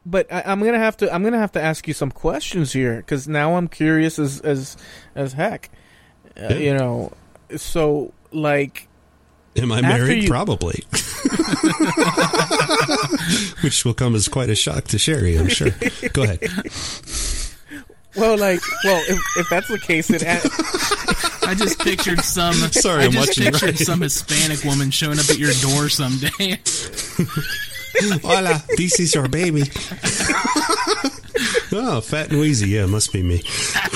But I'm gonna have to ask you some questions here, because now I'm curious as heck. You know, so like, am I married? Probably. Which will come as quite a shock to Sherry, I'm sure. Go ahead. Well, if that's the case, I just pictured some. Sorry, I'm watching. Some Hispanic woman showing up at your door someday. Hola, this is your baby. Oh, fat and wheezy. Yeah, must be me.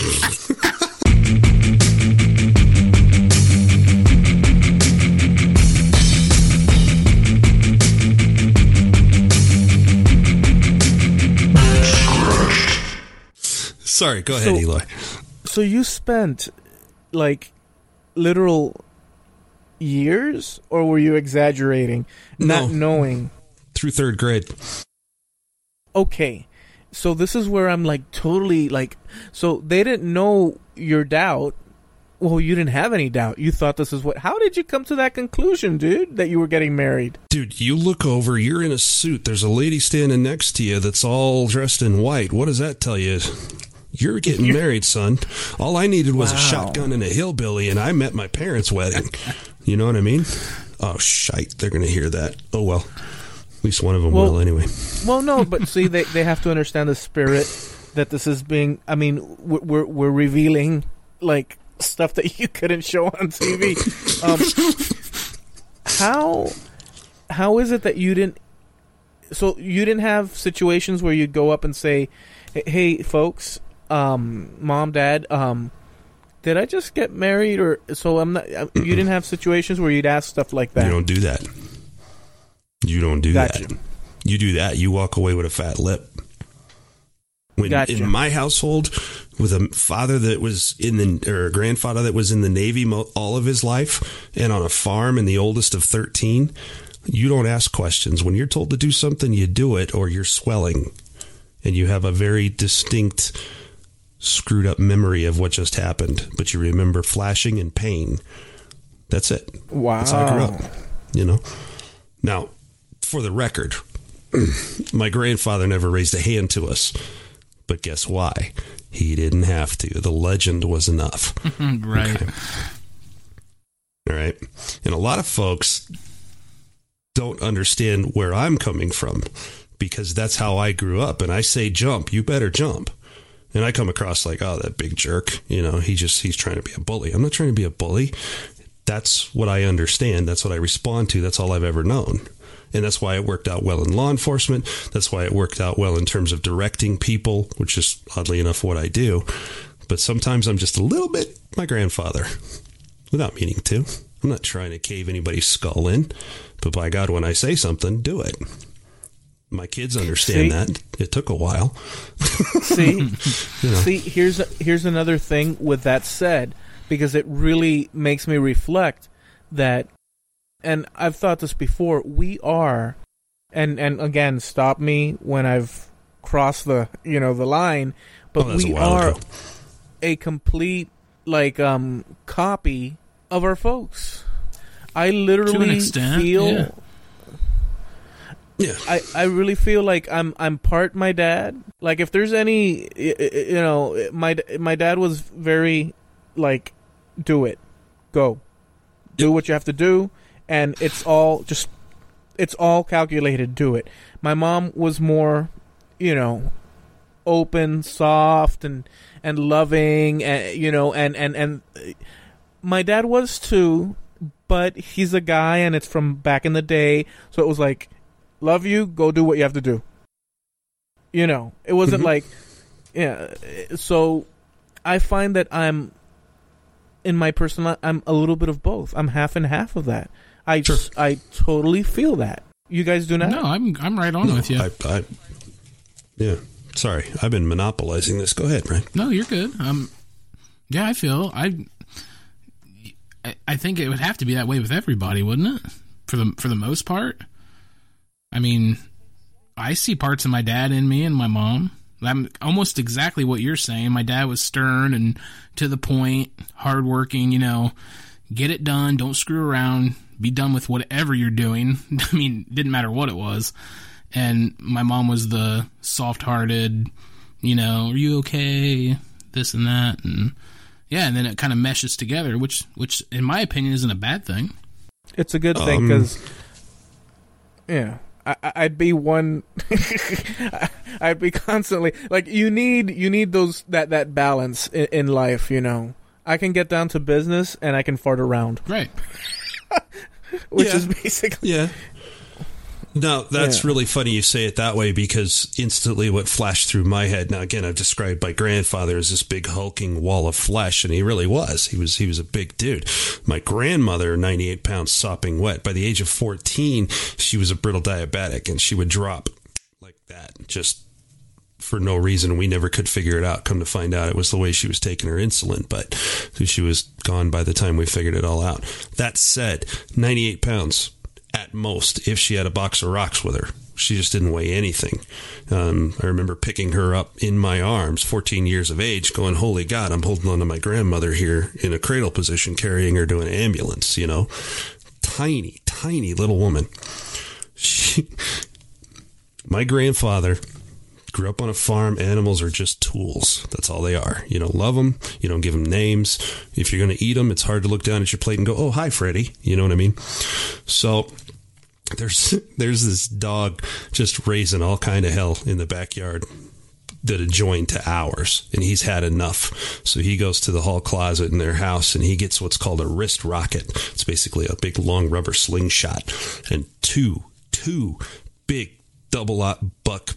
Sorry, go ahead, Eloy. So you spent, like, literal years, or were you exaggerating? Not knowing. Through third grade. Okay. So this is where I'm, like, totally, like... So they didn't know your doubt. Well, you didn't have any doubt. You thought this is what... How did you come to that conclusion, dude, that you were getting married? Dude, you look over, you're in a suit. There's a lady standing next to you that's all dressed in white. What does that tell you? You're getting married, son. All I needed was a shotgun and a hillbilly, and I met my parents' wedding. You know what I mean? Oh, shite. They're going to hear that. Oh, well. At least one of them will, anyway. Well, no, but see, they have to understand the spirit that this is being... I mean, we're revealing, like, stuff that you couldn't show on TV. How is it that you didn't... So you didn't have situations where you'd go up and say, hey, folks... Mom, Dad, did I just get married? Or so I'm not. You didn't have situations where you'd ask stuff like that. You don't do that. You don't do that. You do that, you walk away with a fat lip. When in my household, with a father that was or a grandfather that was in the Navy all of his life, and on a farm, and the oldest of 13, you don't ask questions. When you're told to do something, you do it, or you're swelling, and you have a very distinct, screwed up memory of what just happened, but you remember flashing and pain. That's it. Wow. That's how I grew up, you know. Now, for the record, my grandfather never raised a hand to us, but guess why? He didn't have to. The legend was enough. Right. Okay. All right. And a lot of folks don't understand where I'm coming from, because that's how I grew up. And I say, jump, you better jump. And I come across like, oh, that big jerk. You know, he's trying to be a bully. I'm not trying to be a bully. That's what I understand. That's what I respond to. That's all I've ever known. And that's why it worked out well in law enforcement. That's why it worked out well in terms of directing people, which is oddly enough what I do. But sometimes I'm just a little bit my grandfather, without meaning to. I'm not trying to cave anybody's skull in. But by God, when I say something, do it. My kids understand that. It took a while. See, here's another thing with that said, because it really makes me reflect that, and I've thought this before, we are, and again, stop me when I've crossed the line, but we are a complete, like, copy of our folks. I literally to an extent, feel... Yeah. Yeah. I really feel like I'm part my dad. Like, if there's any, my dad was very, like, do it, go, do what you have to do, and it's all calculated. Do it. My mom was more, open, soft, and loving, and my dad was too, but he's a guy, and it's from back in the day, so it was like, love you, go do what you have to do. It wasn't like, yeah. So I find that I'm, in my personal, I'm a little bit of both. I'm half and half of that. I totally feel that. You guys do not? No, I'm right on with you. Yeah. Sorry, I've been monopolizing this. Go ahead, Brian. No, you're good. Yeah, I feel I think it would have to be that way with everybody, wouldn't it? For the most part. I mean, I see parts of my dad in me and my mom. I'm almost exactly what you're saying. My dad was stern and to the point, hardworking, get it done, don't screw around, be done with whatever you're doing. I mean, didn't matter what it was. And my mom was the soft-hearted, you know, are you okay? This and that. And yeah, and then it kind of meshes together, which in my opinion isn't a bad thing. It's a good thing because, yeah, I'd be one. I'd be constantly like you need those that balance in life. You know, I can get down to business and I can fart around. Right. Which is basically No, that's really funny you say it that way, because instantly what flashed through my head. Now, again, I've described my grandfather as this big hulking wall of flesh, and he really was. He was a big dude. My grandmother, 98 pounds, sopping wet. By the age of 14, she was a brittle diabetic, and she would drop like that, just for no reason. We never could figure it out. Come to find out, it was the way she was taking her insulin, but she was gone by the time we figured it all out. That said, 98 pounds. At most, if she had a box of rocks with her. She just didn't weigh anything. I remember picking her up in my arms, 14 years of age, going, holy God, I'm holding on to my grandmother here in a cradle position, carrying her to an ambulance, you know. Tiny, tiny little woman. My grandfather grew up on a farm. Animals are just tools. That's all they are. You don't love them. You don't give them names. If you're going to eat them, it's hard to look down at your plate and go, oh, hi, Freddie. You know what I mean? So there's this dog just raising all kind of hell in the backyard that adjoined to ours, and he's had enough. So he goes to the hall closet in their house, and he gets what's called a wrist rocket. It's basically a big long rubber slingshot, and two big double-aught buck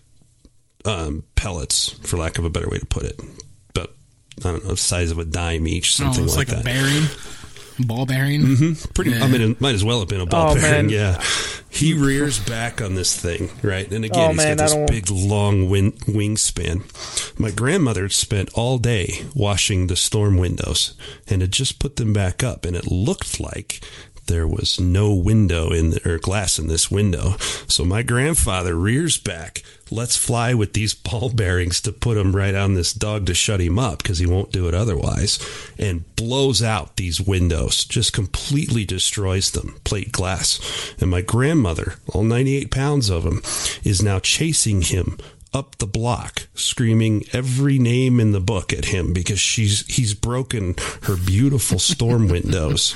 pellets, for lack of a better way to put it. But I don't know, the size of a dime each, something it's like a that. bearing. Ball bearing? Mm-hmm. Pretty. Yeah. I mean, it might as well have been a ball bearing. Man. Yeah. He rears back on this thing, right? And again, he's got this big, long wingspan. My grandmother spent all day washing the storm windows and had just put them back up, and it looked like there was no window or glass in this window. So my grandfather rears back, lets fly with these ball bearings to put him right on this dog to shut him up because he won't do it otherwise, and blows out these windows, just completely destroys them, plate glass. And my grandmother, all 98 pounds of him, is now chasing him up the block, screaming every name in the book at him because he's broken her beautiful storm windows.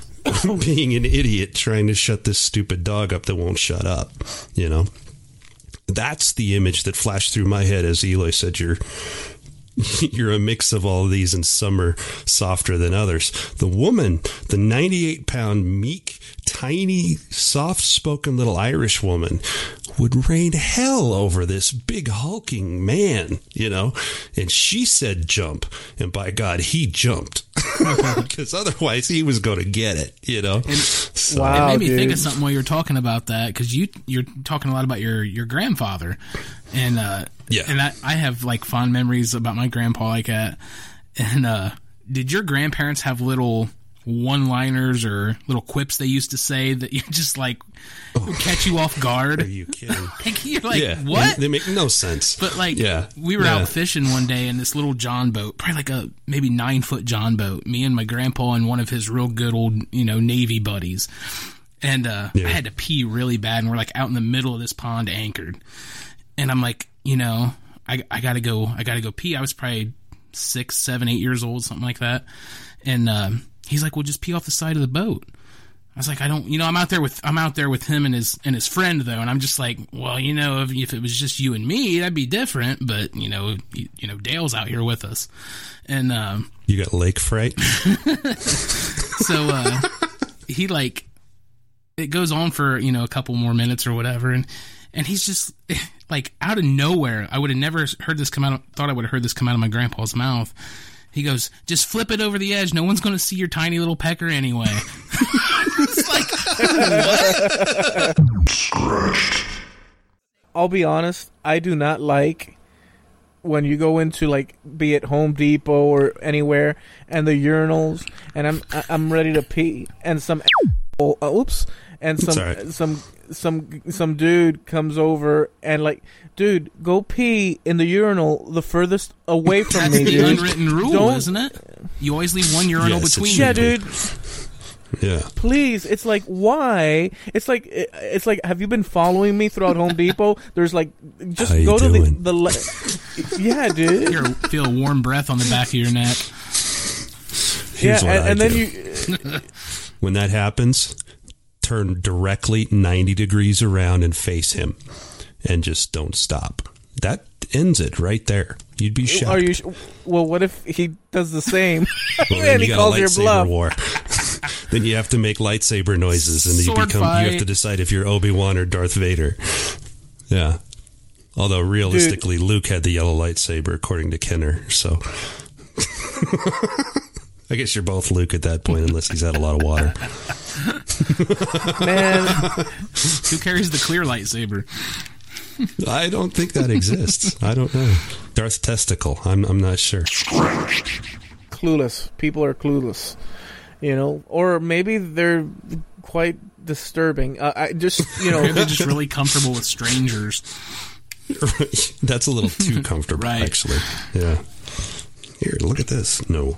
Being an idiot trying to shut this stupid dog up that won't shut up, you know. That's the image that flashed through my head as Eloy said, you're a mix of all of these, and some are softer than others. The woman, the 98-pound, meek, tiny, soft-spoken little Irish woman, would rain hell over this big hulking man, you know. And she said jump, and by God, he jumped. Because otherwise he was going to get it, you know. So, wow, it made me think of something while you were talking about that, because you're talking a lot about your grandfather, and and I have like fond memories about my grandpa like that. And did your grandparents have little one-liners or little quips they used to say that you just like catch you off guard? Are you kidding? Like, you're like, what? They make no sense. But like, we were out fishing one day in this little John boat, probably like a maybe 9-foot John boat. Me and my grandpa and one of his real good old, you know, Navy buddies. And I had to pee really bad, and we're like out in the middle of this pond anchored. And I'm like, you know, I gotta go pee. I was probably 6, 7, 8 years old, something like that. And he's like, well, just pee off the side of the boat. I was like, I don't, you know, I'm out there with him and his friend though. And I'm just like, well, you know, if it was just you and me, that'd be different. But you know, Dale's out here with us. And, you got lake fright. So, he like, it goes on for, you know, a couple more minutes or whatever. And he's just like out of nowhere. I would have never thought I would have heard this come out of my grandpa's mouth. He goes, just flip it over the edge. No one's going to see your tiny little pecker anyway. It's like, what? I'll be honest, I do not like when you go into, like, be it Home Depot or anywhere, and the urinals, and I'm ready to pee, and some some dude comes over and like, dude, go pee in the urinal the furthest away from me, dude. That's the unwritten rule, isn't it? You always leave one urinal between you. Yeah, dude. Yeah. Please, it's like, why? It's like have you been following me throughout Home Depot? There's like, just How go you to doing? yeah, dude. You feel a warm breath on the back of your neck. Here's what I and do. then you When that happens, turn directly 90 degrees around and face him, and just don't stop. That ends it right there. You'd be shocked. are you? Well, what if he does the same Well, then and he you got calls a your lightsaber bluff? war. Then you have to make lightsaber noises, and Sword you fight. have to decide if you're Obi-Wan or Darth Vader. Yeah. Although realistically, Luke had the yellow lightsaber, according to Kenner. So I guess you're both Luke at that point, unless he's had a lot of water. Man, Who carries the clear lightsaber? I don't think that exists. I don't know. Darth Testicle. I'm not sure. clueless. People are clueless, or maybe they're quite disturbing. I just, They're just really comfortable with strangers. That's a little too comfortable, Right. actually. Yeah. Here, look at this. No.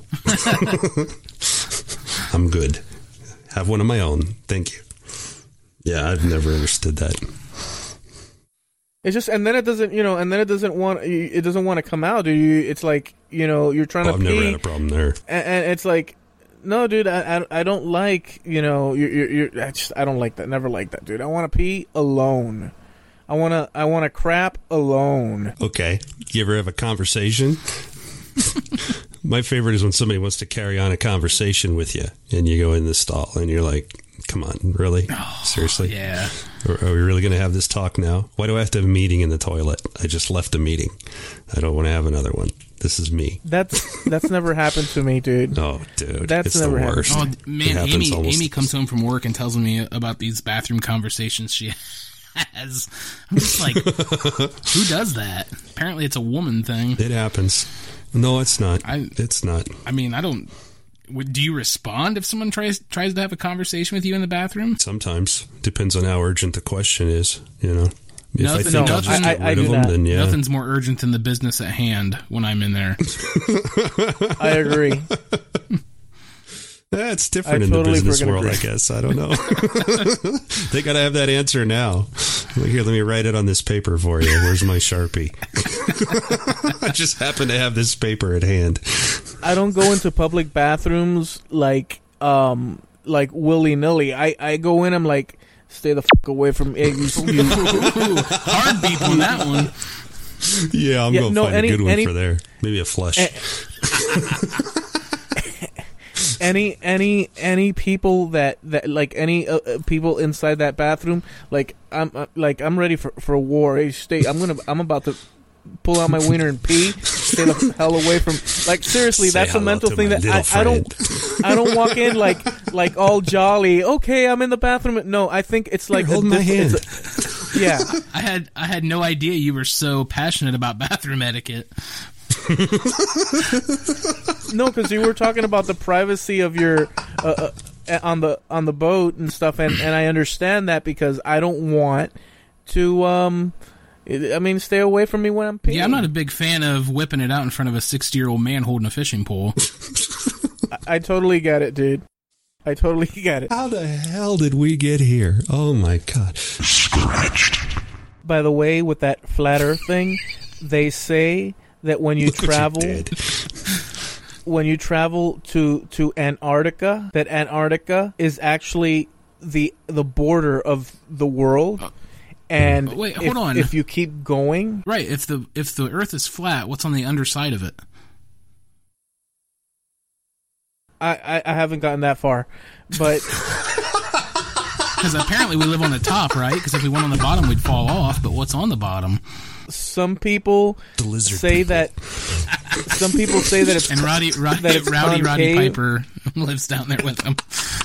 I'm good. Have one of my own. Thank you. Yeah, I've never understood that. it's just, and then it doesn't, it doesn't want to come out. It's like, you're trying to I've pee, never had a problem there. and it's like, no, dude, I don't like, I don't like that. Never like that, dude. I want to pee alone. I want to crap alone. Okay. You ever have a conversation? My favorite is when somebody wants to carry on a conversation with you, and you go in the stall, and you're like, come on, really? Seriously? Yeah. Are we really going to have this talk now? Why do I have to have a meeting in the toilet? I just left a meeting. I don't want to have another one. This is me. That's never happened to me, dude. Oh, dude. That's it's never the happened. worst. Oh, It man, happens almost- Amy comes home from work and tells me about these bathroom conversations she has. I'm just like, who does that? Apparently it's a woman thing. It happens. No, it's not. It's not. I mean, I don't... Do you respond if someone tries to have a conversation with you in the bathroom? Sometimes. Depends on how urgent the question is, If I Nothing- think I'll just nothing- get I rid do of them, that. then yeah. Nothing's more urgent than the business at hand when I'm in there. I agree. It's different I in totally the business freaking world, agree. I guess. I don't know. They got to have that answer now. Here, let me write it on this paper for you. Where's my Sharpie? I just happen to have this paper at hand. I don't go into public bathrooms like willy-nilly. I go in, I'm like, stay the fuck away from me. Hard beep on that one. Yeah, I'm going to find a good one any- for there. Maybe a flush. Any people that like any people inside that bathroom, like I'm ready for war. Hey, I'm about to pull out my wiener and pee. Stay the hell away from. Like seriously, Say that's a hello mental to thing my that little I don't walk in like all jolly. Okay, I'm in the bathroom. No, I think it's like Hold my hand. Yeah, I had no idea you were so passionate about bathroom etiquette. no, because you were talking about the privacy of your on the boat and stuff, and I understand that because I don't want to. Stay away from me when I'm peeing. Yeah, I'm not a big fan of whipping it out in front of a 60-year-old man holding a fishing pole. I totally get it, dude. I totally get it. How the hell did we get here? Oh, my God. By the way, with that flat Earth thing, they say that when you Look what travel, did. when you travel to Antarctica, that Antarctica is actually the border of the world. And Wait, hold on. If you keep going, Right, if the Earth is flat, what's on the underside of it? I haven't gotten that far, but Because apparently we live on the top, right? Because if we went on the bottom, we'd fall off. But what's on the bottom? some people The lizard say people. that. Some people say that it's And Roddy that it's Roddy concave. Piper lives down there with them.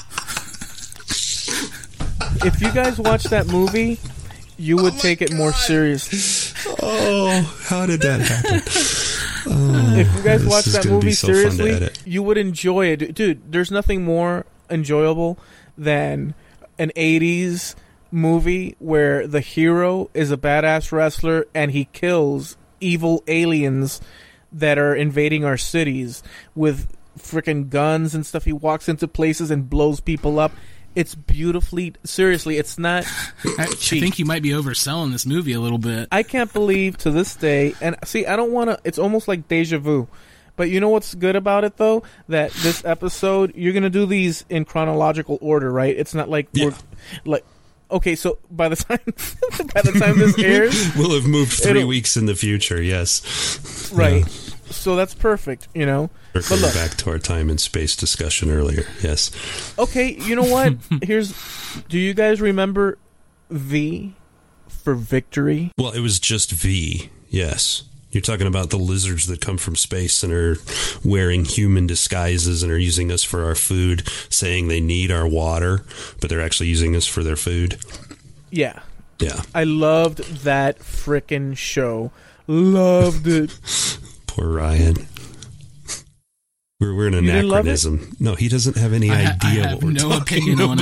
If you guys watch that movie, you would take it more seriously. Oh, how did that happen? If you guys This watch is that gonna be movie so fun to seriously, edit. you would enjoy it. Dude, there's nothing more enjoyable than an 80s movie where the hero is a badass wrestler and he kills evil aliens that are invading our cities with freaking guns and stuff. He walks into places and blows people up. It's beautifully, seriously, it's not cheap. I think you might be overselling this movie a little bit. I can't believe to this day, and see, I don't want to, it's almost like deja vu. But you know what's good about it, though? That this episode, you're going to do these in chronological order, right? It's not like we're, like, okay, so by the time this airs, we'll have moved 3 weeks in the future, yes. Right. Yeah. So that's perfect, you know. But look, back to our time and space discussion earlier. Yes. Okay, you know what? Do you guys remember V for Victory? Well, it was just V. Yes. You're talking about the lizards that come from space and are wearing human disguises and are using us for our food, saying they need our water, but they're actually using us for their food. Yeah. Yeah. I loved that frickin' show. Loved it. Poor Ryan. We're an anachronism. No, he doesn't have any idea what we're talking about.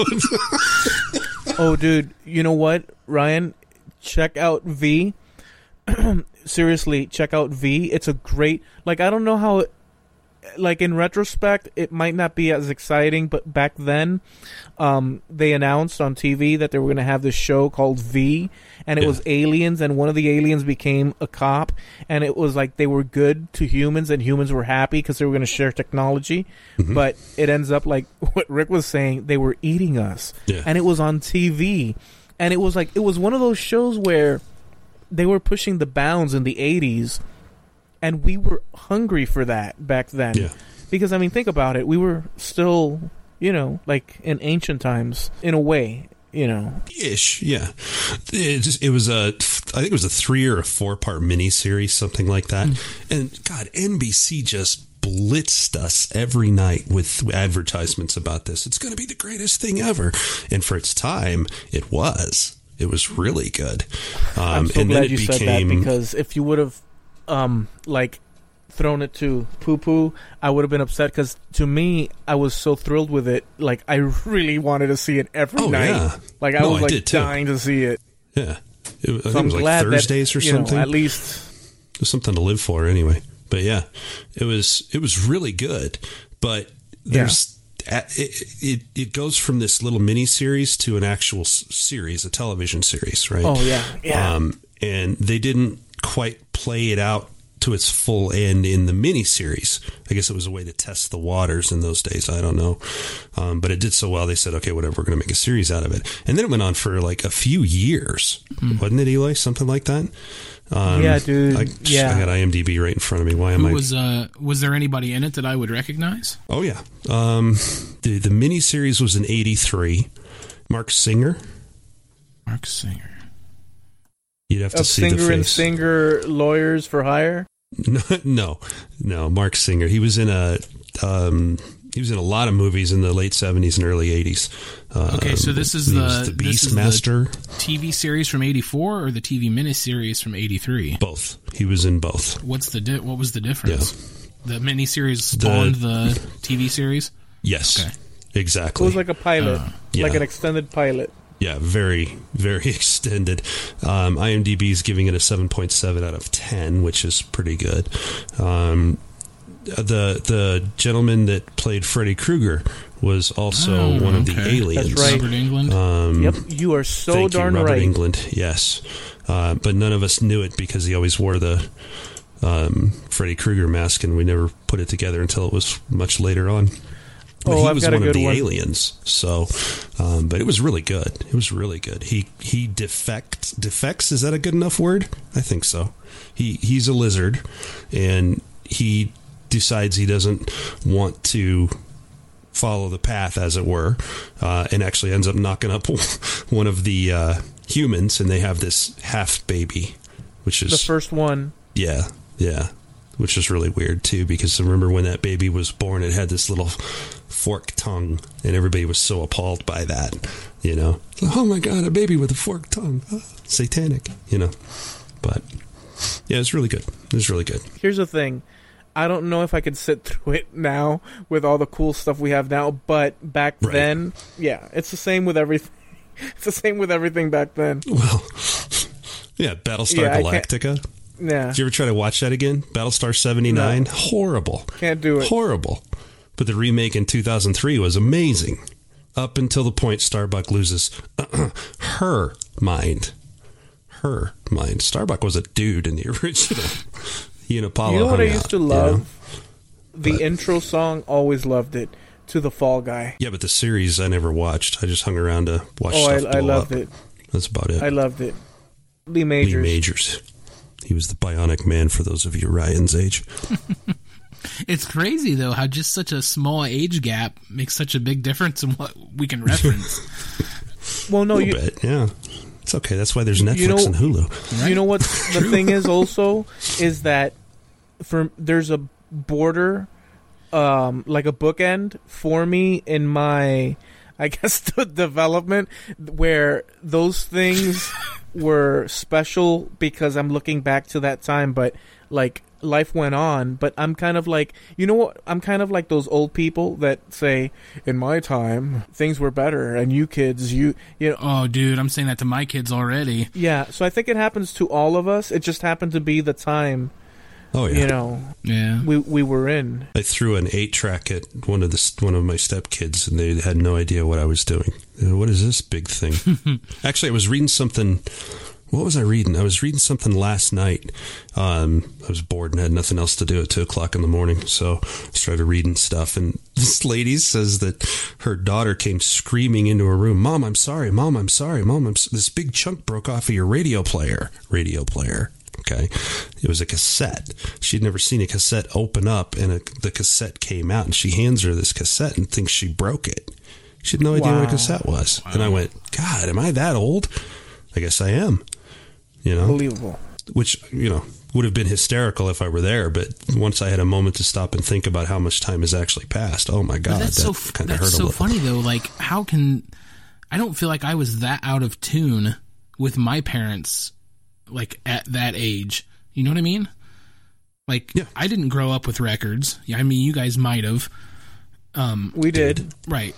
Oh, dude, you know what, Ryan? Check out V. Seriously, check out V. It's a great, like, I don't know how, like, in retrospect, it might not be as exciting, but back then, they announced on TV that they were going to have this show called V, and it was aliens, and one of the aliens became a cop, and it was like they were good to humans, and humans were happy because they were going to share technology, but it ends up like what Rick was saying, they were eating us, and it was on TV, and it was like, it was one of those shows where they were pushing the bounds in the 80s, and we were hungry for that back then. Yeah. Because, I mean, think about it. We were still, you know, like in ancient times, in a way, you know. Ish, yeah. It was I think it was a 3 or a 4-part miniseries, something like that. And, God, NBC just blitzed us every night with advertisements about this. It's going to be the greatest thing ever. And for its time, it was. It was really good. I'm so glad you said that, because if you would have like thrown it to poo-poo, I would have been upset, because to me, I was so thrilled with it. Like, I really wanted to see it every night. Yeah. Like, I was like dying to see it. Yeah. I think it was like Thursdays or something. Know, at least it was something to live for anyway. But yeah, it was really good. But there's it goes from this little mini series to an actual series, a television series, right? Oh yeah. And they didn't quite play it out to its full end in the miniseries. I guess it was a way to test the waters in those days. I don't know. But it did so well, they said, okay, whatever, we're going to make a series out of it. And then it went on for like a few years. Wasn't it, Eli? Something like that? Yeah, dude. I got IMDb right in front of me. Why am I? Was there anybody in it that I would recognize? Oh, yeah. The miniseries was in 83. Mark Singer. Mark Singer. You'd have to see the face. Singer and Singer Lawyers for Hire? No, Mark Singer. He was in a lot of movies in the late 70s and early 80s. Okay, so this is the Beastmaster TV series from 84 or the TV miniseries from 83? Both. He was in both. What was the difference? Yeah. The miniseries spawned the TV series? Yes. Okay. Exactly. It was like a pilot, like an extended pilot. Yeah, very, very extended. IMDb is giving it a 7.7 out of 10, which is pretty good. The gentleman that played Freddy Krueger was also one of the aliens. That's right. Robert Englund. Yep, you are so darn right. Robert Englund, yes. But none of us knew it because he always wore the Freddy Krueger mask, and we never put it together until it was much later on. But he was one of the aliens. So, but it was really good. It was really good. He defects. Is that a good enough word? I think so. He's a lizard, and he decides he doesn't want to follow the path, as it were, and actually ends up knocking up one of the humans, and they have this half baby, which is the first one. Yeah. Which is really weird too, because I remember when that baby was born, it had this little forked tongue, and everybody was so appalled by that, you know. Oh my God, a baby with a forked tongue, satanic, you know. But yeah, it's really good. It was really good. Here's the thing. I don't know if I could sit through it now with all the cool stuff we have now, but back then, yeah, it's the same with everything. It's the same with everything back then. Well, yeah, Battlestar Galactica. Yeah. Did you ever try to watch that again? Battlestar 79? No. Horrible. Can't do it. Horrible. But the remake in 2003 was amazing. Up until the point Starbuck loses her mind. Her mind. Starbuck was a dude in the original. He and Apollo. You know what I hung used out, to love? you know? The intro song, always loved it. To the Fall Guy. Yeah, but the series I never watched. I just hung around to watch stuff I blow loved up. it. That's about it. I loved it. Lee Majors. Lee Majors. He was the Bionic Man for those of you Ryan's age. It's crazy, though, how just such a small age gap makes such a big difference in what we can reference. Well, no, A little bit, yeah. It's okay. That's why there's Netflix and Hulu. Right? You know what the thing is also is that there's a border, like a bookend for me in my, I guess, the development where those things were special because I'm looking back to that time, but like life went on. But I'm kind of like, you know what? I'm kind of like those old people that say, in my time, things were better, and you kids, you know. Oh, dude, I'm saying that to my kids already. Yeah, so I think it happens to all of us. It just happened to be the time. Oh yeah, you know, yeah, we were in. I threw an 8-track at one of my stepkids, and they had no idea what I was doing. What is this big thing? Actually, I was reading something. What was I reading? I was reading something last night. I was bored and had nothing else to do at 2:00 in the morning, so I started reading stuff. And this lady says that her daughter came screaming into her room. "Mom, I'm sorry. Mom, I'm sorry. Mom, this big chunk broke off of your radio player." Radio player. Okay, it was a cassette. She'd never seen a cassette open up, and the cassette came out, and she hands her this cassette and thinks she broke it. She had no idea what a cassette was. Wow. And I went, God, am I that old? I guess I am. You know, unbelievable. Which, you know, would have been hysterical if I were there, but once I had a moment to stop and think about how much time has actually passed, oh my God, that's that kind of hurt a little. That's so funny though. Like, how can I don't feel like I was that out of tune with my parents. Like at that age, you know what I mean? Like, yeah. I didn't grow up with records. Yeah, I mean, you guys might have. We did, right?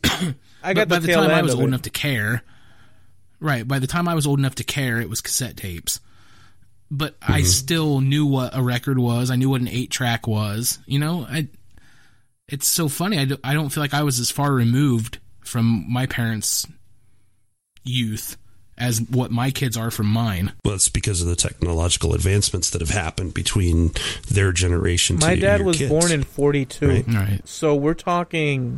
I got by the time I was old enough to care. Right, by the time I was old enough to care, it was cassette tapes. But I still knew what a record was. I knew what an 8-track was. You know, it's so funny. I don't feel like I was as far removed from my parents' youth as what my kids are from mine. Well, it's because of the technological advancements that have happened between their generation to my dad your was kids. born in 42. Right. So we're talking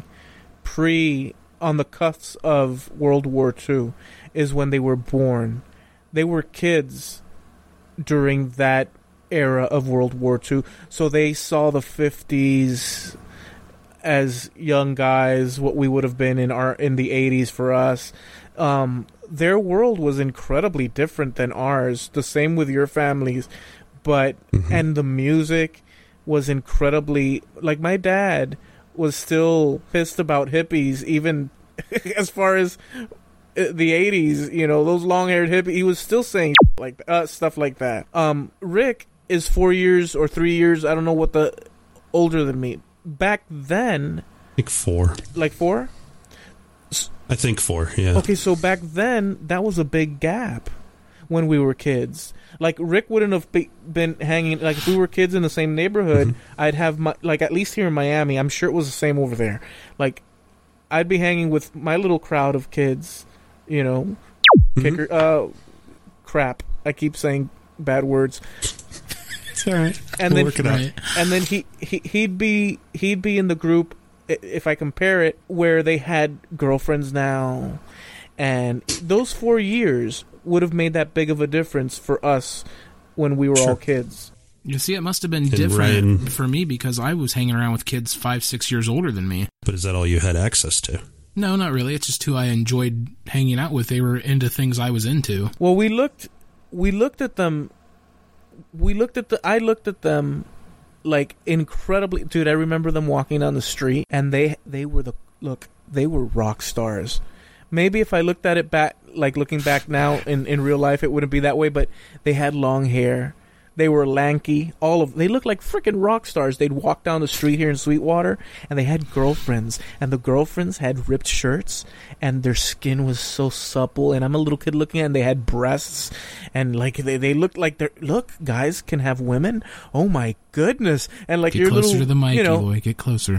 on the cusp of World War II is when they were born. They were kids during that era of World War II. So they saw the 50s as young guys, what we would have been in the 80s for us. Their world was incredibly different than ours. The same with your families, but and the music was incredibly, like, my dad was still pissed about hippies, even as far as the 80s. You know, those long-haired hippies. He was still saying like stuff like that. Rick is 4 years or 3 years. I don't know what the older than me. Back then, like 4. Like 4. I think 4, yeah. Okay, so back then, that was a big gap when we were kids. Like, Rick wouldn't have been hanging... Like, if we were kids in the same neighborhood, I'd have... Like, at least here in Miami, I'm sure it was the same over there. Like, I'd be hanging with my little crowd of kids, you know, crap. I keep saying bad words. It's all right. And we'll then, work it out. And then he'd be in the group, if I compare it, where they had girlfriends now, and those 4 years would have made that big of a difference for us when we were all kids. You see, it must have been different for me because I was hanging around with kids 5-6 years older than me. But is that all you had access to? No, not really. It's just who I enjoyed hanging out with. They were into things I was into. Well, we looked at them. I looked at them like incredibly, dude. I remember them walking down the street, and they were rock stars. Maybe if I looked at it back, like looking back now in real life, it wouldn't be that way. But they had long hair. They were lanky. They looked like freaking rock stars. They'd walk down the street here in Sweetwater, and they had girlfriends, and the girlfriends had ripped shirts, and their skin was so supple. And I'm a little kid looking at it, and they had breasts, and like they looked like look, guys can have women. Oh my goodness! And like get your closer little, to the mic, you know, Eloy. Get closer.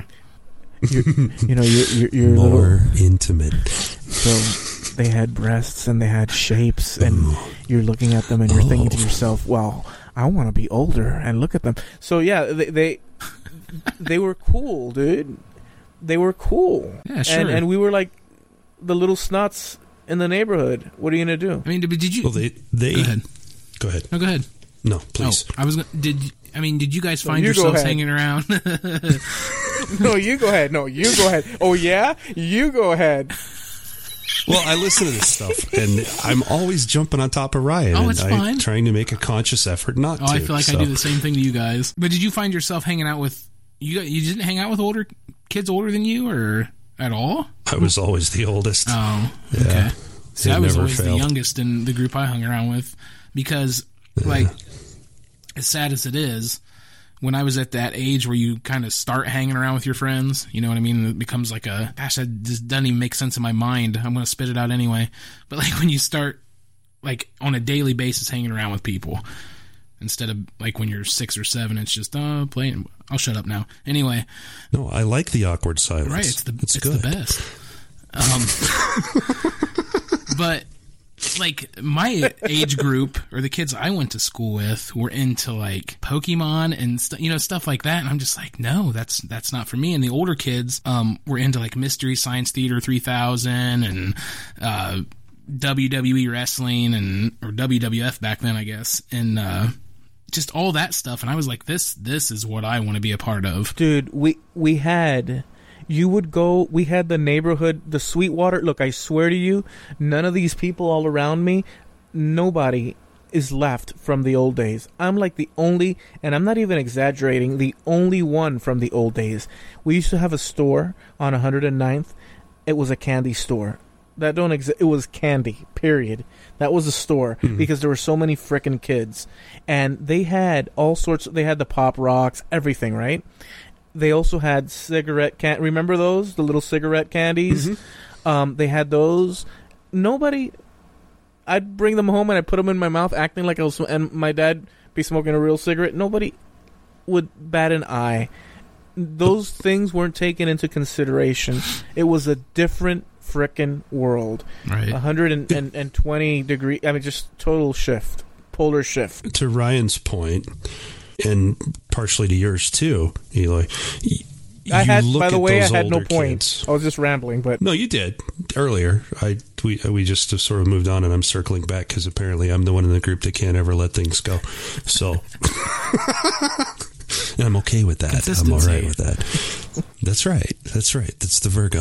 You're more little, intimate. So they had breasts and they had shapes, and you're looking at them and you're thinking to yourself, "Wow, I want to be older and look at them." So yeah, they were cool, dude. They were cool. Yeah, sure. And we were like the little snots in the neighborhood. What are you gonna do? I mean, did you? Well, they Go ahead. Go ahead. No, go ahead. No, please. Oh, I was. Did you guys find you go yourselves ahead. hanging around? No, you go ahead. No, you go ahead. Oh yeah, you go ahead. Well, I listen to this stuff, and I'm always jumping on top of Ryan. Oh, it's and fine. I'm trying to make a conscious effort not to. I feel like I do the same thing to you guys. But did you find yourself hanging out with you? You didn't hang out with older kids older than you, or at all? I was always the oldest. Oh, Yeah. okay. See, It I was never always the failed. youngest in the group I hung around with because, like, as sad as it is, when I was at that age where you kind of start hanging around with your friends, you know what I mean? It becomes like gosh, that just doesn't even make sense in my mind. I'm going to spit it out anyway. But like when you start like on a daily basis hanging around with people instead of like when you're 6 or 7, it's just, playing. I'll shut up now. Anyway. No, I like the awkward silence. Right. It's good. the best. But like my age group or the kids I went to school with were into like Pokemon and stuff like that, and I'm just like, no, that's not for me. And the older kids were into like Mystery Science Theater 3000 and WWE wrestling or WWF back then, I guess, and just all that stuff. And I was like, this is what I want to be a part of, Dude, we had... You would go, we had the neighborhood, the Sweetwater. Look, I swear to you, none of these people all around me, nobody is left from the old days. I'm like the only, and I'm not even exaggerating, the only one from the old days. We used to have a store on 109th. It was a candy store. That don't exist. It was candy, period. That was a store because there were so many frickin' kids. And they had all sorts, they had the Pop Rocks, everything, right? They also had cigarette remember those? The little cigarette candies? Mm-hmm. They had those. Nobody... I'd bring them home and I'd put them in my mouth acting like I was... And my dad be smoking a real cigarette. Nobody would bat an eye. Those things weren't taken into consideration. It was a different frickin' world. right? 120 degree... I mean, just total shift. Polar shift. To Ryan's point, and partially to yours too, Eloy. I had, look by the at way, I those had no older point. kids. I was just rambling, but... No, you did earlier. We just sort of moved on, and I'm circling back because apparently I'm the one in the group that can't ever let things go. So, and I'm okay with that. I'm all right with that. That's right. That's the Virgo.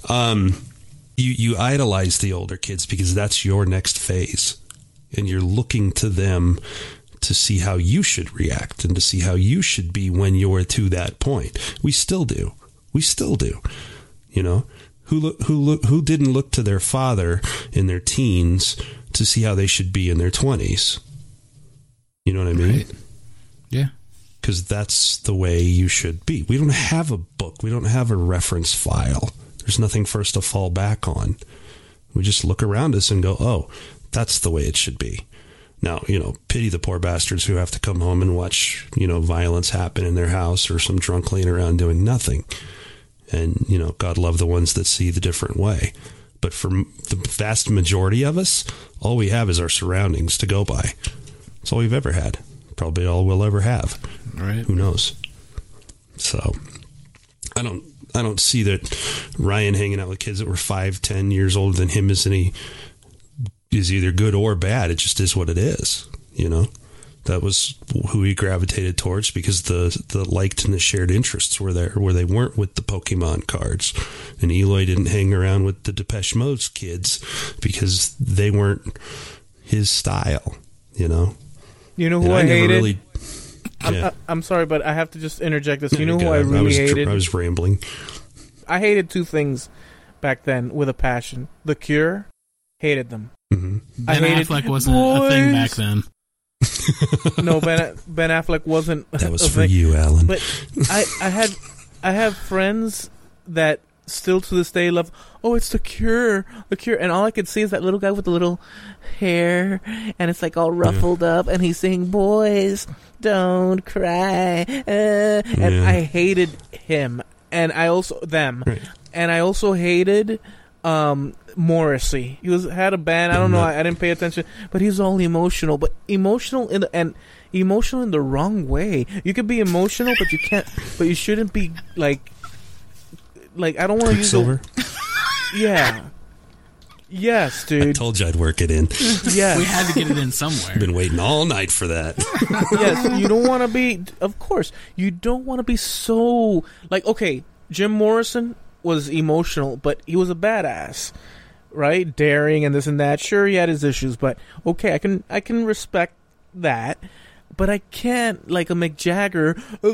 You idolize the older kids because that's your next phase, and you're looking to them to see how you should react and to see how you should be when you're to that point. We still do. You know, who didn't look to their father in their teens to see how they should be in their 20s? You know what I mean? Right. Yeah. Because that's the way you should be. We don't have a book. We don't have a reference file. There's nothing for us to fall back on. We just look around us and go, oh, that's the way it should be. Now, you know, pity the poor bastards who have to come home and watch, you know, violence happen in their house or some drunk laying around doing nothing. And, you know, God love the ones that see the different way. But for the vast majority of us, all we have is our surroundings to go by. It's all we've ever had. Probably all we'll ever have. Right. Who knows? So, I don't see that Ryan hanging out with kids that were 5, 10 years older than him is either good or bad. It just is what it is, you know. That was who he gravitated towards because the liked and the shared interests were there, where they weren't with the Pokemon cards. And Eloy didn't hang around with the Depeche Mode kids because they weren't his style, you know. You know who I hated? Really, I'm sorry, but I have to just interject this. You know who I really hated? I was rambling. I hated two things back then with a passion. The Cure, hated them. Mm-hmm. I Ben hated Affleck wasn't a thing back then. No, Ben Affleck wasn't. That was for you, Alan. But I have friends that still to this day love. Oh, it's the Cure, and all I could see is that little guy with the little hair, and it's like all ruffled up, and he's saying, "Boys, don't cry," and I hated him, and I also them, and I also hated Morrissey. He had a band. I don't know. I didn't pay attention, but he was all emotional, but emotional in the wrong way. You could be emotional, but you can't. But you shouldn't be like I don't want to use Silver. Yeah. Yes, dude. I told you I'd work it in. Yes. We had to get it in somewhere. Been waiting all night for that. Yes, you don't want to be. Of course, you don't want to be so like. Okay, Jim Morrison was emotional, but he was a badass, right? Daring and this and that. Sure, he had his issues, but okay, I can respect that. But I can't, like a Mick Jagger.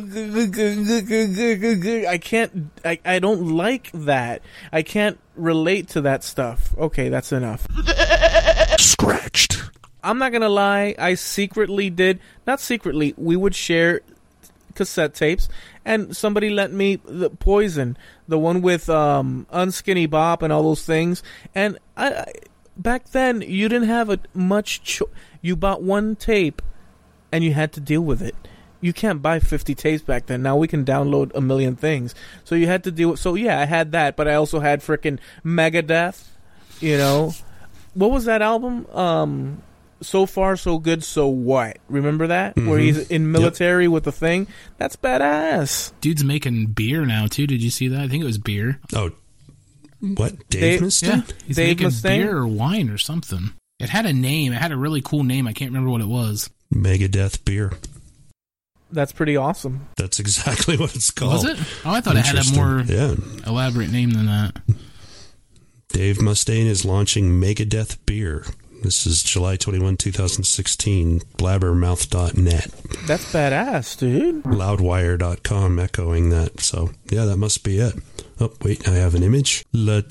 I can't. I don't like that. I can't relate to that stuff. Okay, that's enough. Scratched. I'm not gonna lie. I secretly did. Not secretly. We would share cassette tapes, and somebody lent me the Poison, the one with Unskinny Bop and all those things. And I back then you didn't have much. You bought one tape, and you had to deal with it. You can't buy 50 tapes back then. Now we can download a million things. So you had to deal with... So yeah, I had that, but I also had frickin' Megadeth, you know. What was that album? So Far, So Good, So What? Remember that? Mm-hmm. Where he's in military with the thing? That's badass. Dude's making beer now, too. Did you see that? I think it was beer. Oh, what? Dave Mustaine? Yeah, he's making beer or wine or something. It had a name. It had a really cool name. I can't remember what it was. Megadeth beer. That's pretty awesome. That's exactly what it's called. Was it? Oh, I thought it had a more elaborate name than that. Dave Mustaine is launching Megadeth beer. This is July 21, 2016. Blabbermouth.net. That's badass, dude. Loudwire.com echoing that. So, yeah, that must be it. Oh, wait, I have an image.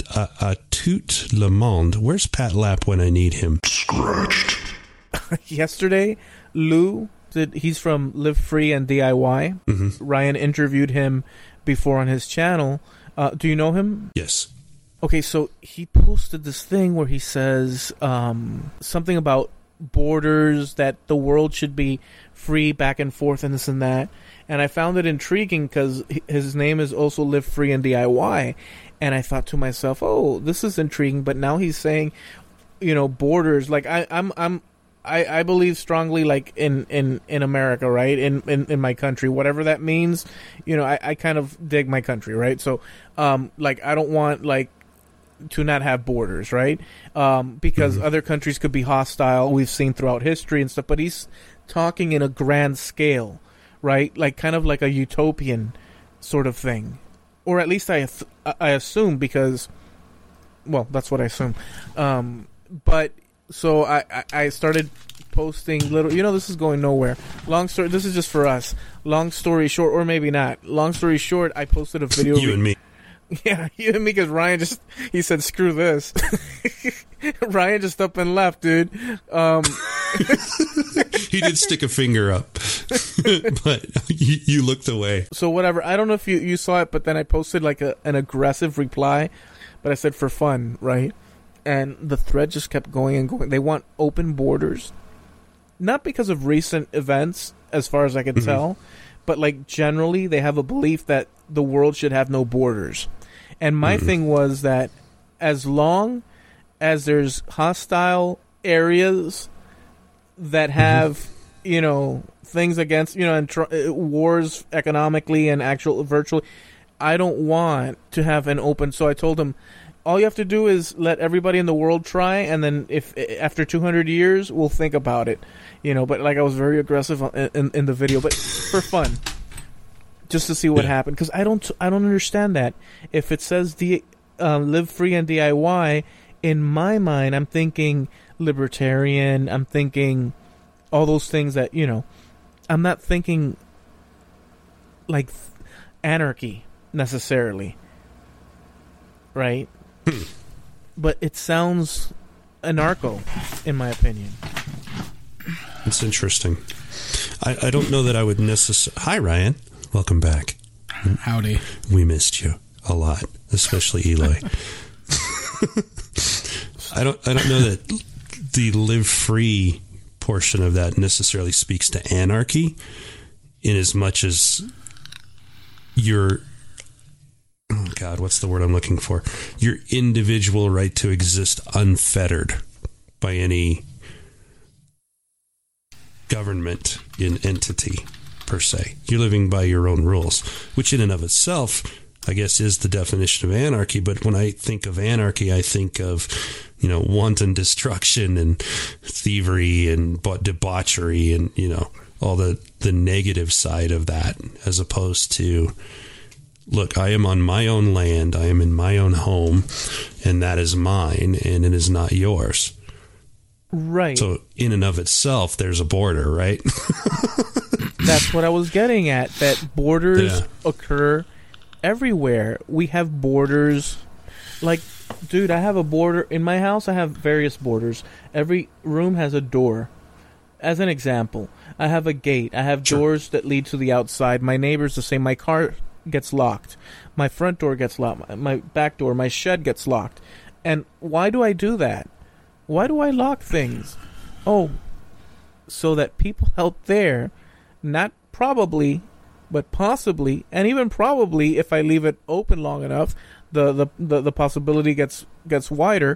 Tout le monde. Where's Pat Lapp when I need him? Scratched. Yesterday, Lou, he's from Live Free and DIY. Mm-hmm. Ryan interviewed him before on his channel. Do you know him? Yes. Okay, so he posted this thing where he says something about borders, that the world should be free back and forth and this and that. And I found it intriguing because his name is also Live Free and DIY. And I thought to myself, oh, this is intriguing. But now he's saying, you know, borders. Like I believe strongly, like in America, right? In my country, whatever that means. You know, I kind of dig my country, right? So, like I don't want to not have borders, right? Because other countries could be hostile. We've seen throughout history and stuff, but he's talking in a grand scale, right? Like kind of like a utopian sort of thing, or at least I assume, because, well, that's what I assume. But so I started posting little. You know, this is going nowhere. Long story. This is just for us. Long story short, or maybe not. Long story short, I posted a video. You and me. Yeah, you and me, because Ryan he said, screw this. Ryan just up and left, dude. He did stick a finger up, but you looked away. So whatever. I don't know if you saw it, but then I posted like an aggressive reply, but I said for fun, right? And the thread just kept going and going. They want open borders. Not because of recent events, as far as I can tell, but like generally they have a belief that the world should have no borders. And my thing was that as long as there's hostile areas that have, you know, things against, you know, and wars economically and actual virtually, I don't want to have an open. So I told him, all you have to do is let everybody in the world try, and then if after 200 years, we'll think about it. You know, but like I was very aggressive in the video, but for fun. Just to see what happened, because I don't understand that. If it says Live Free and DIY, in my mind, I'm thinking libertarian. I'm thinking all those things that, you know. I'm not thinking like anarchy necessarily, right? But it sounds anarcho, in my opinion. It's interesting. I don't know that I would necessarily... Hi, Ryan. Welcome back. Howdy. We missed you a lot, especially Eli. I don't know that the live free portion of that necessarily speaks to anarchy, in as much as your... Oh, God, what's the word I'm looking for? Your individual right to exist unfettered by any government entity, per se. You're living by your own rules, which in and of itself, I guess, is the definition of anarchy. But when I think of anarchy, I think of, wanton destruction and thievery and debauchery and, all the negative side of that, as opposed to, look, I am on my own land, I am in my own home, and that is mine, and it is not yours. Right. So in and of itself, there's a border, right? That's what I was getting at, that borders occur everywhere. We have borders. Like, dude, I have a border. In my house, I have various borders. Every room has a door. As an example, I have a gate. I have doors that lead to the outside. My neighbor's the same. My car gets locked. My front door gets locked. My back door, my shed gets locked. And why do I do that? Why do I lock things? Oh, so that people out there, not probably, but possibly, and even probably, if I leave it open long enough, the possibility gets wider.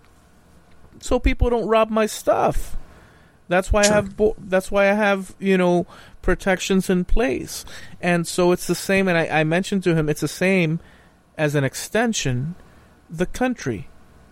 So people don't rob my stuff. That's why I have protections in place. And so it's the same. And I mentioned to him, it's the same as an extension, the country.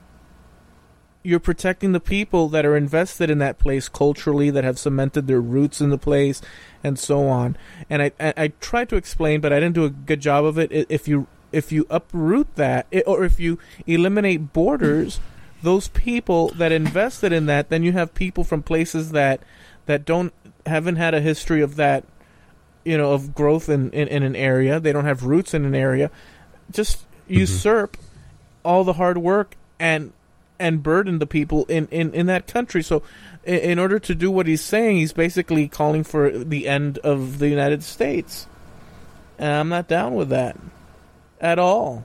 You're protecting the people that are invested in that place culturally, that have cemented their roots in the place, and so on. And I tried to explain, but I didn't do a good job of it. If you uproot that, or if you eliminate borders, those people that invested in that, then you have people from places that haven't had a history of that, of growth in an area. They don't have roots in an area. Just usurp all the hard work and burden the people in that country. So in order to do what he's saying, he's basically calling for the end of the United States. And I'm not down with that at all.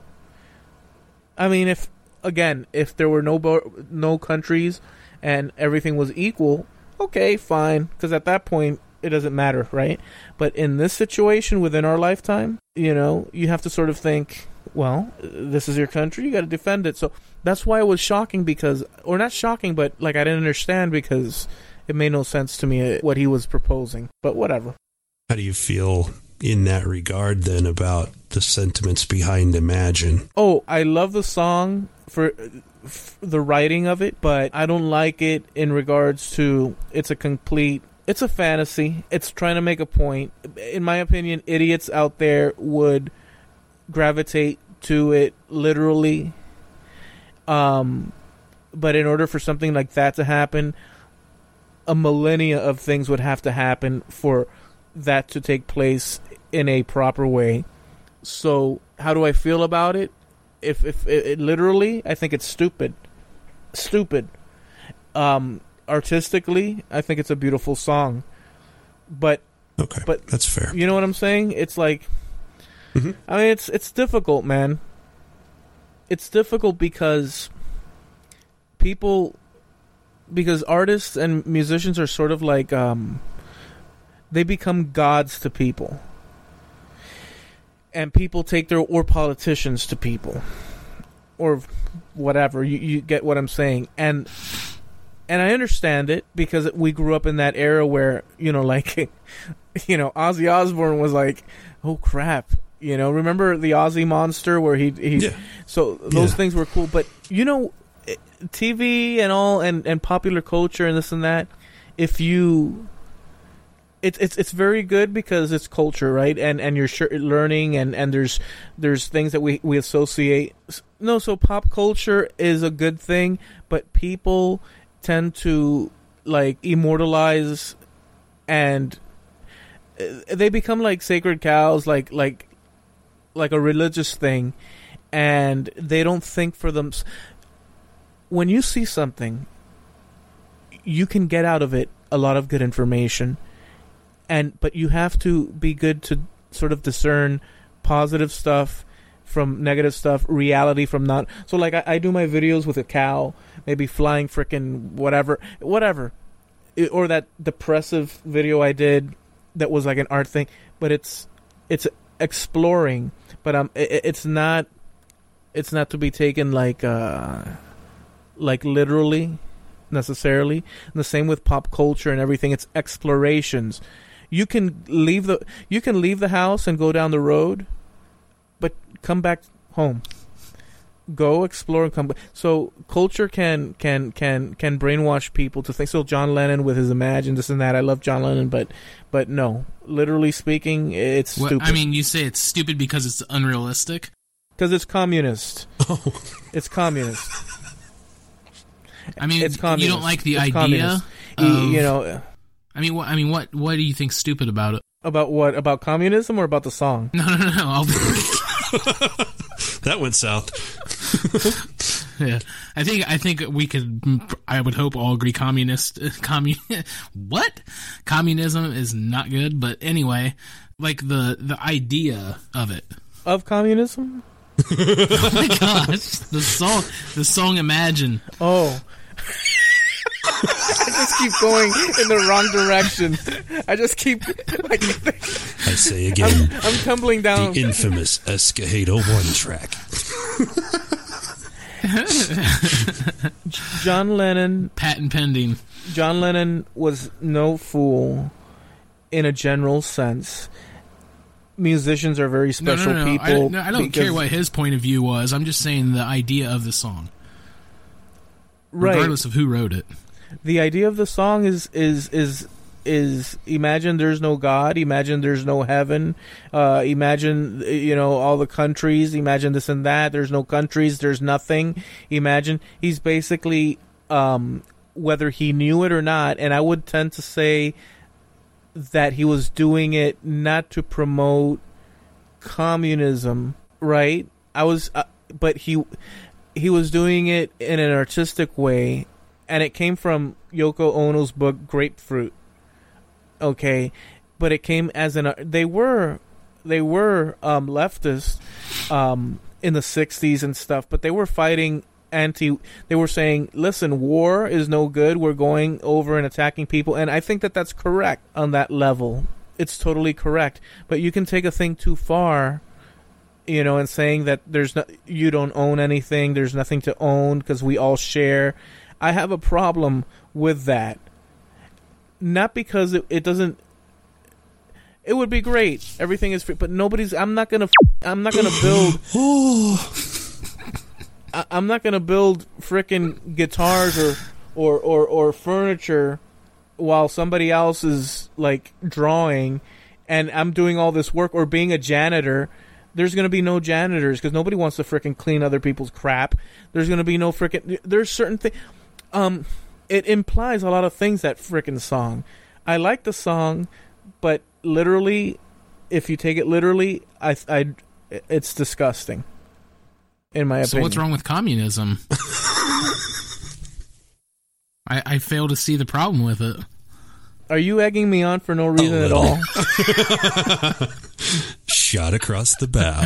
I mean, if there were no countries and everything was equal, okay, fine, because at that point it doesn't matter, right? But in this situation within our lifetime, you have to sort of think, well, this is your country, you got to defend it. So that's why it was shocking, or not shocking, but like I didn't understand, because it made no sense to me what he was proposing. But whatever. How do you feel in that regard then about the sentiments behind Imagine? Oh, I love the song for the writing of it, but I don't like it in regards to it's a fantasy. It's trying to make a point. In my opinion, idiots out there would gravitate to it literally. But in order for something like that to happen, a millennia of things would have to happen for that to take place in a proper way. So how do I feel about it? If it literally, I think it's stupid. Artistically, I think it's a beautiful song. But that's fair. You know what I'm saying? It's like, I mean, it's difficult, man. It's difficult because artists and musicians are sort of like, they become gods to people. And people take or politicians to people. Or whatever. You get what I'm saying. And I understand it, because we grew up in that era where, Ozzy Osbourne was like, oh crap. Remember the Ozzy Monster where he so those things were cool. But, TV and all and popular culture and this and that, it's very good because it's culture, right? And you're learning and there's things that we associate. No, so pop culture is a good thing, but people tend to like immortalize, and they become like sacred cows, like a religious thing, and they don't think for them. When you see something, you can get out of it a lot of good information, but you have to be good to sort of discern positive stuff from negative stuff, reality from not. So like I do my videos with a cow, maybe flying frickin' whatever, or that depressive video I did that was like an art thing, but it's exploring, but it's not to be taken like literally necessarily. And the same with pop culture and everything. It's explorations. You can leave the house and go down the road, but come back home. Go explore and come back. So culture can brainwash people to think. So John Lennon with his Imagine, this and that. I love John Lennon, but no, literally speaking, it's stupid. I mean, you say it's stupid because it's unrealistic. Because it's communist. Oh. It's communist. I mean, it's communist. You don't like the it's idea. You know. What do you think stupid about it? About what? About communism or about the song? No. That went south. Yeah, I think we could. I would hope all agree. What? Communism is not good. But anyway, like the idea of it. Of communism? Oh my gosh, the song Imagine. Oh. I just keep going in the wrong direction. I just keep like. I say again, I'm tumbling down. The infamous Escajado 1 track. John Lennon. Patent pending. John Lennon was no fool in a general sense. Musicians are very special people. I don't care what his point of view was. I'm just saying the idea of the song. Right. Regardless of who wrote it. The idea of the song is imagine there's no God, imagine there's no heaven, imagine all the countries, imagine this and that, there's no countries, there's nothing. Imagine he's basically whether he knew it or not, and I would tend to say that he was doing it not to promote communism, right? But he was doing it in an artistic way, and it came from Yoko Ono's book Grapefruit. Okay, but it came as they were leftists in the 60s and stuff, but they were fighting they were saying, listen, war is no good, we're going over and attacking people, and I think that that's correct on that level. It's totally correct, but you can take a thing too far, and saying that you don't own anything, there's nothing to own because we all share. I have a problem with that. Not because it doesn't. It would be great. Everything is free, but I'm not gonna build. I'm not gonna build frickin' guitars or furniture while somebody else is like drawing, and I'm doing all this work, or being a janitor. There's going to be no janitors because nobody wants to frickin' clean other people's crap. There's going to be no frickin'. There's certain things. It implies a lot of things, that frickin' song. I like the song, but literally, if you take it literally, it's disgusting. In my opinion. So what's wrong with communism? I fail to see the problem with it. Are you egging me on for no reason at all? Shot across the bow.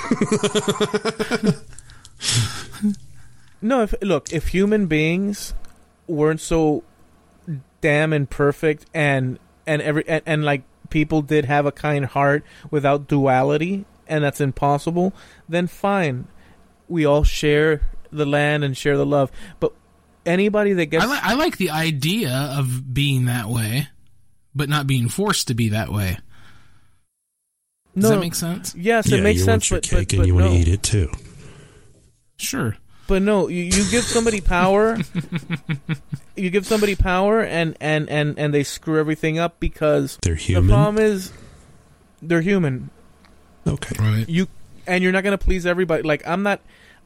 No, if human beings weren't so damn imperfect and like people did have a kind heart without duality, and that's impossible, then fine. We all share the land and share the love. But anybody that gets... I like the idea of being that way, but not being forced to be that way. Does that make sense? Yes, it makes sense. You want your cake and you want to eat it too. Sure. But no, you give somebody power. You give somebody power, and they screw everything up because they're human. The problem is they're human. Okay. Right. You're not going to please everybody. Like, I'm not...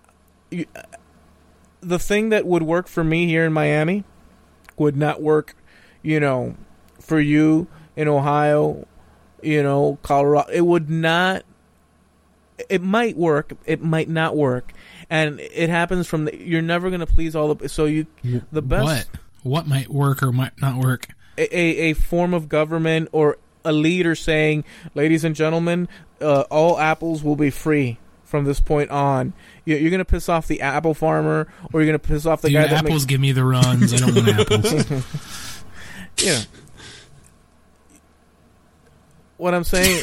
the thing that would work for me here in Miami would not work, for you in Ohio, Colorado. It would not... It might work. It might not work. And it happens from... you're never going to please all the... So the best... What might work or might not work? a form of government or a leader saying, ladies and gentlemen, all apples will be free from this point on. You're going to piss off the apple farmer, or you're going to piss off the guy that apples give me the runs. I don't want apples. Yeah. What I'm saying...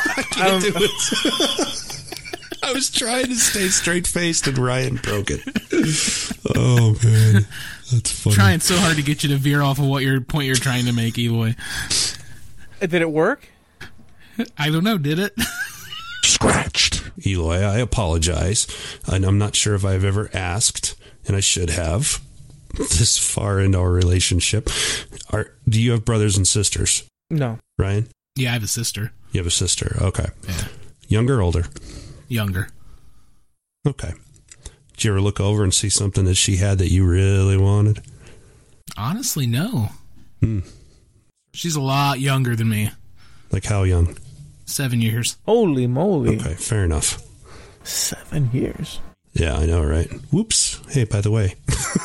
I was trying to stay straight-faced, and Ryan broke it. Oh, man. That's funny. Trying so hard to get you to veer off of what point you're trying to make, Eloy. Did it work? I don't know. Did it? Scratched. Eloy, I apologize. And I'm not sure if I've ever asked, and I should have, this far into our relationship. Do you have brothers and sisters? No. Ryan? Yeah, I have a sister. You have a sister. Okay. Yeah. Younger or older? Younger. Okay. Did you ever look over and see something that she had that you really wanted? Honestly, no. She's a lot younger than me. Like how young? 7 years. Holy moly. Okay, fair enough. 7 years. Yeah, I know, right? Whoops. Hey, by the way.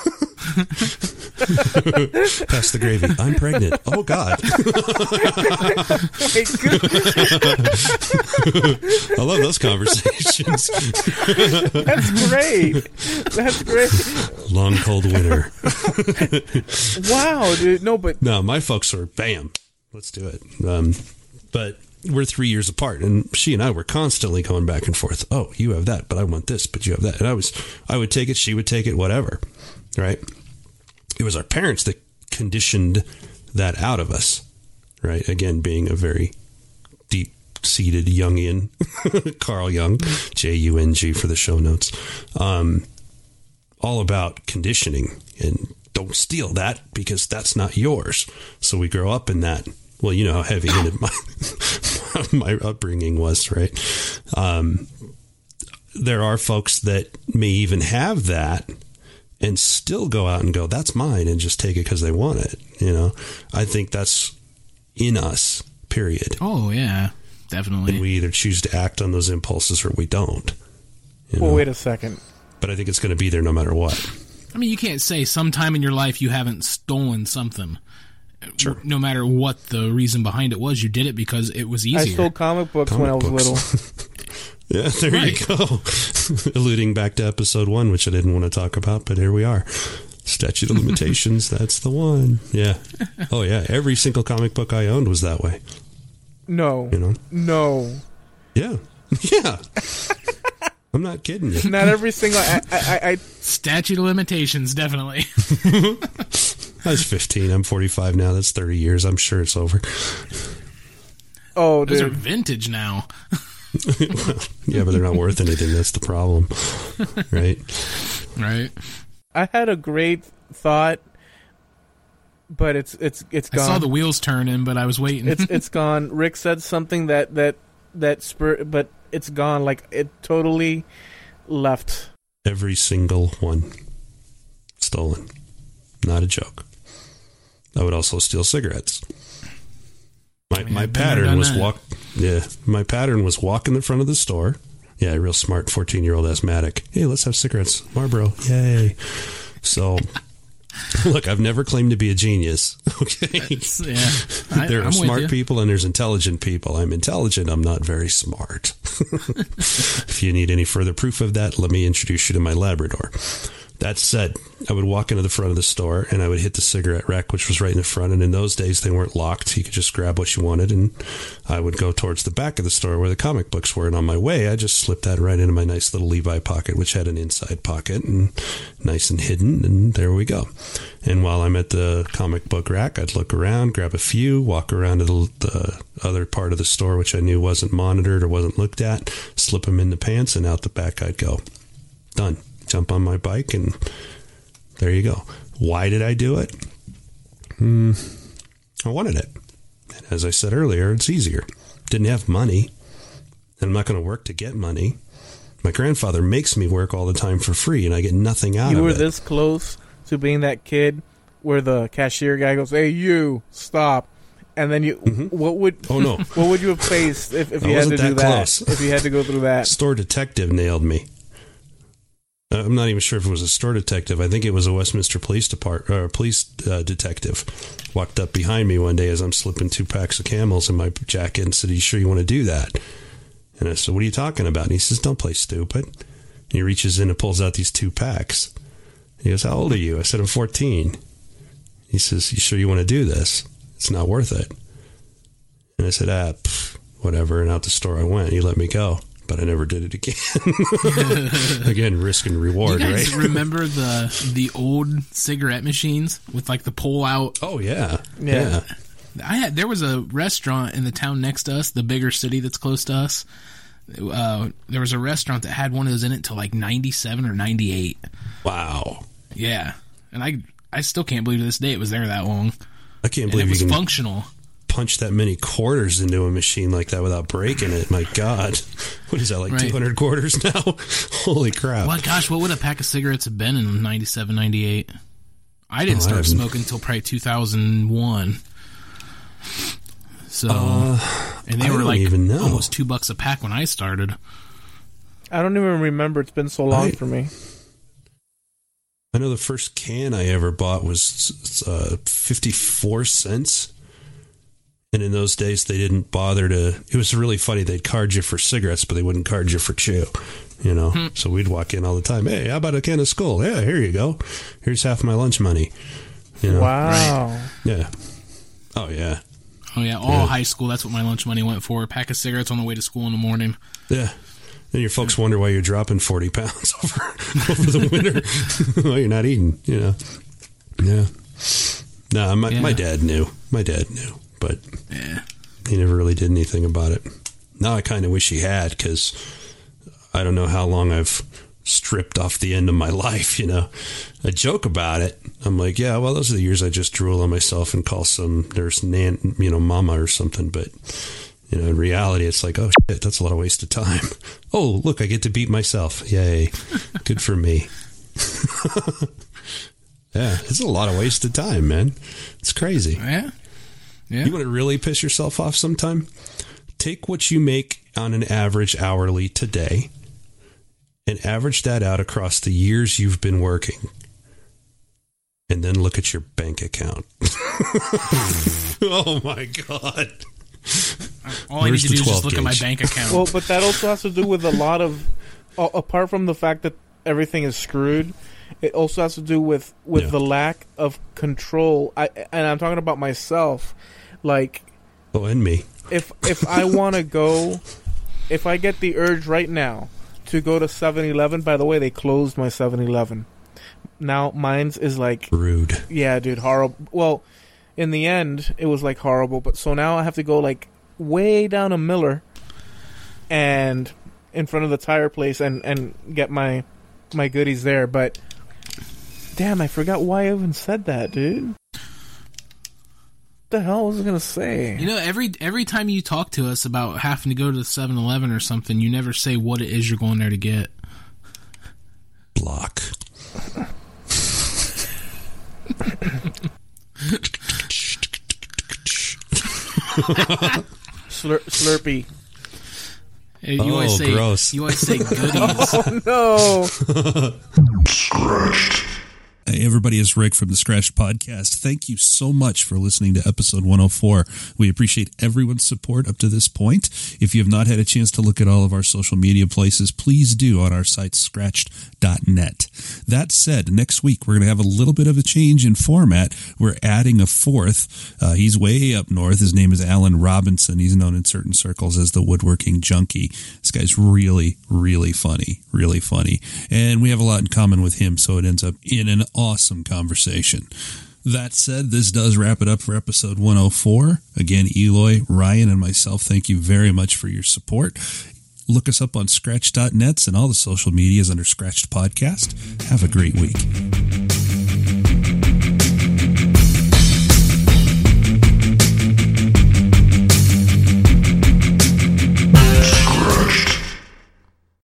Pass the gravy. I'm pregnant. Oh, God. I love those conversations. That's great. That's great. Long, cold winter. Wow, dude. No, my folks were, bam, let's do it. But we're 3 years apart, and she and I were constantly going back and forth. Oh, you have that, but I want this, but you have that. And I would take it, she would take it, whatever. Right? It was our parents that conditioned that out of us. Right? Again, being a very deep-seated Jungian, Carl Jung, Jung for the show notes. All about conditioning, and don't steal that because that's not yours. So we grow up in that. Well, you know how heavy-handed my upbringing was, right? There are folks that may even have that and still go out and go, that's mine, and just take it because they want it. You know, I think that's in us, period. Oh, yeah, definitely. And we either choose to act on those impulses or we don't. Well, wait a second. But I think it's going to be there no matter what. I mean, you can't say sometime in your life you haven't stolen something. Sure. No matter what the reason behind it was, you did it because it was easier. I stole comic books when I was little. Yeah, there you go. Alluding back to episode 1, which I didn't want to talk about, but here we are. Statute of limitations, that's the one. Yeah. Oh, yeah. Every single comic book I owned was that way. No. You know? No. Yeah. Yeah. I'm not kidding you. Not every single... I Statute of limitations, definitely. I was 15. I'm 45 now. That's 30 years. I'm sure it's over. Oh, dude. Those are vintage now. Yeah, but they're not worth anything. That's the problem. Right? Right. I had a great thought, but it's gone. I saw the wheels turning, but I was waiting. It's gone. Rick said something that spurred, but it's gone. Like, it totally left. Every single one. Stolen. Not a joke. I would also steal cigarettes. My pattern was my pattern was walk in the front of the store. Yeah, real smart 14-year-old asthmatic. Hey, let's have cigarettes. Marlboro. Yay. So, look, I've never claimed to be a genius. Okay. There are smart people and there's intelligent people. I'm intelligent. I'm not very smart. If you need any further proof of that, let me introduce you to my Labrador. That said, I would walk into the front of the store and I would hit the cigarette rack, which was right in the front. And in those days, they weren't locked. You could just grab what you wanted. And I would go towards the back of the store where the comic books were. And on my way, I just slipped that right into my nice little Levi pocket, which had an inside pocket and nice and hidden. And there we go. And while I'm at the comic book rack, I'd look around, grab a few, walk around to the other part of the store, which I knew wasn't monitored or wasn't looked at, slip them in the pants, and out the back I'd go. Done. Jump on my bike, and there you go. Why did I do it? I wanted it. And as I said earlier, it's easier. Didn't have money, and I'm not going to work to get money. My grandfather makes me work all the time for free, and I get nothing out of it. You were this close to being that kid where the cashier guy goes, "Hey, you, stop." And then you, what would you have faced if you had to do that? If you had to go through that? Store detective nailed me. I'm not even sure if it was a store detective. I think it was a Westminster police detective. Walked up behind me one day as I'm slipping 2 packs of Camels in my jacket and said, "Are you sure you want to do that?" And I said, "What are you talking about?" And he says, "Don't play stupid." And he reaches in and pulls out these 2 packs. He goes, "How old are you?" I said, "I'm 14. He says, "You sure you want to do this? It's not worth it." And I said, whatever. And out the store I went. He let me go. But I never did it again. Again, risk and reward, you guys right? Remember the old cigarette machines with like the pull out? Oh, yeah. There was a restaurant in the town next to us, the bigger city that's close to us. There was a restaurant that had one of those in it till like 97 or 98. Wow. Yeah. And I still can't believe to this day it was there that long. I can't believe it was you can functional. Punch that many quarters into a machine like that without breaking it. My God. What is that, like 200 quarters now? Holy crap. Well, gosh, what would a pack of cigarettes have been in 97, 98? I didn't start smoking until probably 2001. So, and they were like almost $2 a pack when I started. I don't even remember. It's been so long for me. I know the first can I ever bought was 54 cents. And in those days, they didn't bother to... It was really funny. They'd card you for cigarettes, but they wouldn't card you for chew, you know? So we'd walk in all the time. "Hey, how about a can of Skull? Yeah, here you go. Here's half my lunch money." You know? Wow. Right. Yeah. Oh, yeah. Oh, yeah. All high school, that's what my lunch money went for. A pack of cigarettes on the way to school in the morning. Yeah. And your folks wonder why you're dropping 40 pounds over the winter. Well, you're not eating, you know? Yeah. No, my dad knew. My dad knew. But he never really did anything about it. Now I kind of wish he had, because I don't know how long I've stripped off the end of my life, you know. I joke about it. I'm like, yeah, well, those are the years I just drool on myself and call some nurse mama or something. But, you know, in reality, it's like, oh, shit, that's a lot of waste of time. Oh, look, I get to beat myself. Yay. Good for me. Yeah, it's a lot of wasted time, man. It's crazy. Yeah. Yeah. You want to really piss yourself off sometime? Take what you make on an average hourly today and average that out across the years you've been working. And then look at your bank account. Oh, my God. All I need to do is just look at my bank account. Well, but that also has to do with a lot of... Apart from the fact that everything is screwed, it also has to do with the lack of control. And I'm talking about myself. Like, and me. If I want to go, if I get the urge right now to go to 7-Eleven, by the way, they closed my 7-Eleven. Now mine's is like rude. Yeah, dude, horrible. Well, in the end, it was like horrible. But so now I have to go like way down a Miller and in front of the tire place and get my goodies there. But damn, I forgot why I even said that, dude. What the hell was I gonna say? You know, every time you talk to us about having to go to the 7-Eleven or something, you never say what it is you're going there to get. Block. Slurpee. You always say gross. You always say goodies. Oh no. Scratched. Hey everybody, it's Rick from the Scratched Podcast. Thank you so much for listening to episode 104. We appreciate everyone's support up to this point. If you have not had a chance to look at all of our social media places, please do on our site, scratched.net. That said, next week we're going to have a little bit of a change in format. We're adding a fourth. He's way up north. His name is Alan Robinson. He's known in certain circles as the Woodworking Junkie. This guy's really, really funny. Really funny. And we have a lot in common with him, so it ends up in an awesome conversation. That said, this does wrap it up for episode 104. Again, Eloy, Ryan, and myself, thank you very much for your support. Look us up on scratch.net and all the social medias under Scratched Podcast. Have a great week.